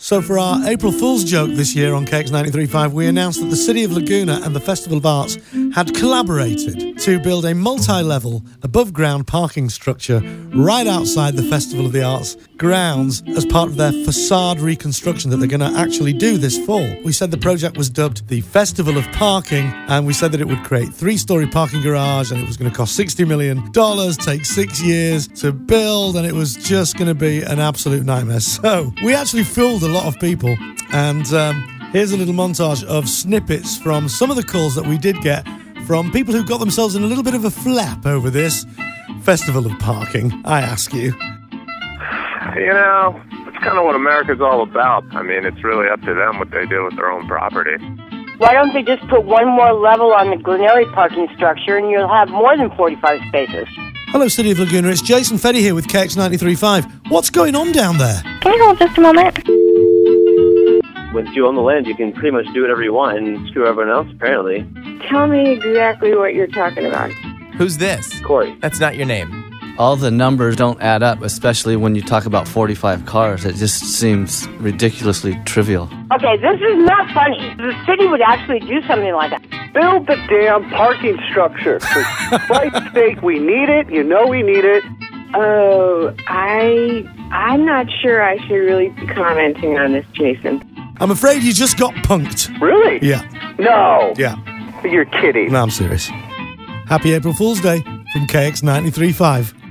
So for our April Fool's joke this year on KX93.5, we announced that the City of Laguna and the Festival of Arts had collaborated to build a multi-level, above-ground parking structure right outside the Festival of the Arts grounds as part of their facade reconstruction that they're going to actually do this fall. We said the project was dubbed the Festival of Parking, and we said that it would create 3-story parking garage, and it was going to cost $60 million, take 6 years to build, and it was just going to be an absolute nightmare. So we actually fooled a lot of people, and here's a little montage of snippets from some of the calls that we did get from people who got themselves in a little bit of a flap over this Festival of Parking. I ask you. You know, it's kind of what America's all about. I mean, it's really up to them what they do with their own property. Why don't they just put one more level on the Glenary parking structure and you'll have more than 45 spaces? Hello, City of Laguna. It's Jason Feddy here with KX93.5. What's going on down there? Can you hold just a moment? Once you own the land, you can pretty much do whatever you want and screw everyone else, apparently. Tell me exactly what you're talking about. Who's this? Corey. That's not your name. All the numbers don't add up, especially when you talk about 45 cars. It just seems ridiculously trivial. Okay, this is not funny. The city would actually do something like that. Build the damn parking structure. For Christ's sake, we need it. You know we need it. Oh, I'm not sure I should really be commenting on this, Jason. I'm afraid you just got punked. Really? Yeah. No. Yeah. You're kidding. No, I'm serious. Happy April Fool's Day from KX93.5.